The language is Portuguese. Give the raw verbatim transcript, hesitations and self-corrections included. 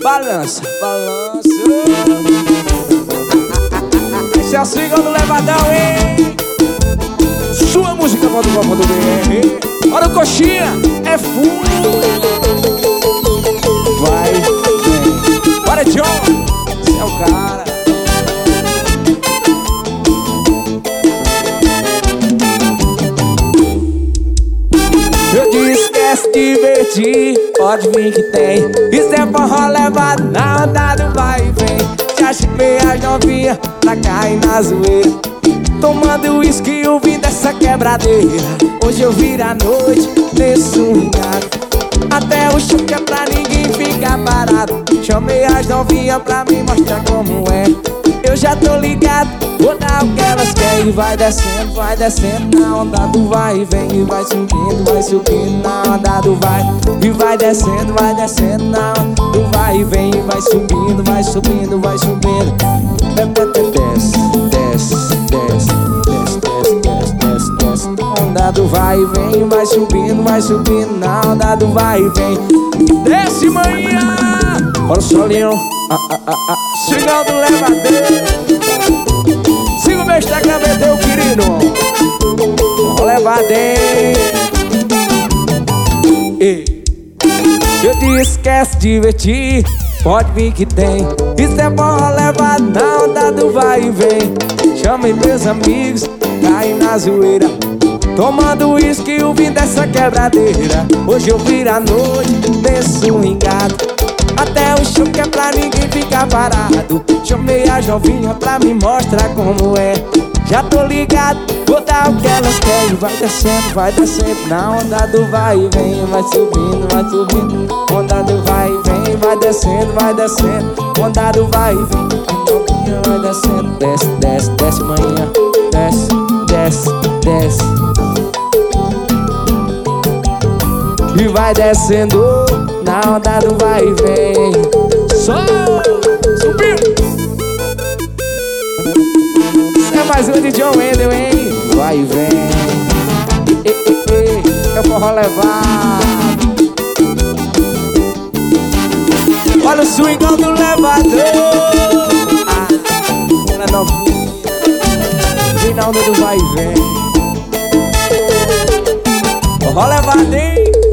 balança, balança. Esse é o single do Levadão, hein? Sua música ponto com ponto br. Bora, coxinha, é fundo. Vai, vem. Bora, John, esse é o cara. Eu disse que é se divertir, pode vir que tem. Isso é forró levado na onda do vai e vem. Já chipei as novinhas pra cair na zoeira, tomando uísque e ouvindo essa quebradeira. Hoje eu viro a noite nesse swingado, até o choque é pra ninguém ficar parado. Chamei as novinhas pra me mostrar como é. Eu já tô ligado, vou dar o que elas querem. E vai descendo, vai descendo na onda do vai e vem. E vai subindo, vai subindo na onda do vai. E vai descendo, vai descendo na onda do vai e vem. E vai subindo, vai subindo, vai subindo. Desce, desce, desce, desce, desce, desce, desce, desce. Onda do vai e vem, vai subindo, vai subindo na onda do vai e vem. Desce, manhã! Bora o solinho. Ah, ah, ah, ah. Single do Levadão. Siga o meu Instagram, meu querido. Bora o Levadão. Eu disse que é se divertir, pode vir que tem. Isso é bom, levado na onda do vai e vem. Chamei meus amigos, caí na zoeira, tomando uísque e ouvindo essa quebradeira. Hoje eu viro a noite nesse swingado, até o choque é pra ninguém ficar parado. Chamei as novinhas pra me mostrar como é. Já tô ligado, vou dar o que elas querem. Vai descendo, vai descendo na onda do vai e vem. Vai subindo, vai subindo, onda do vai e vem. Vai descendo, vai descendo, onda do vai e vem. A novinha vai descendo, desce, desce, desce manhã. Desce, desce, desce. E vai descendo na onda do vai e vem. Só subiu. Isso é mais um de John Wendel, hein? Vai e vem. E, e, e, é o forró levado. Olha o swingão do Levador. Ah, ela novinha, vem na onda do vai e vem. Forró levado, hein?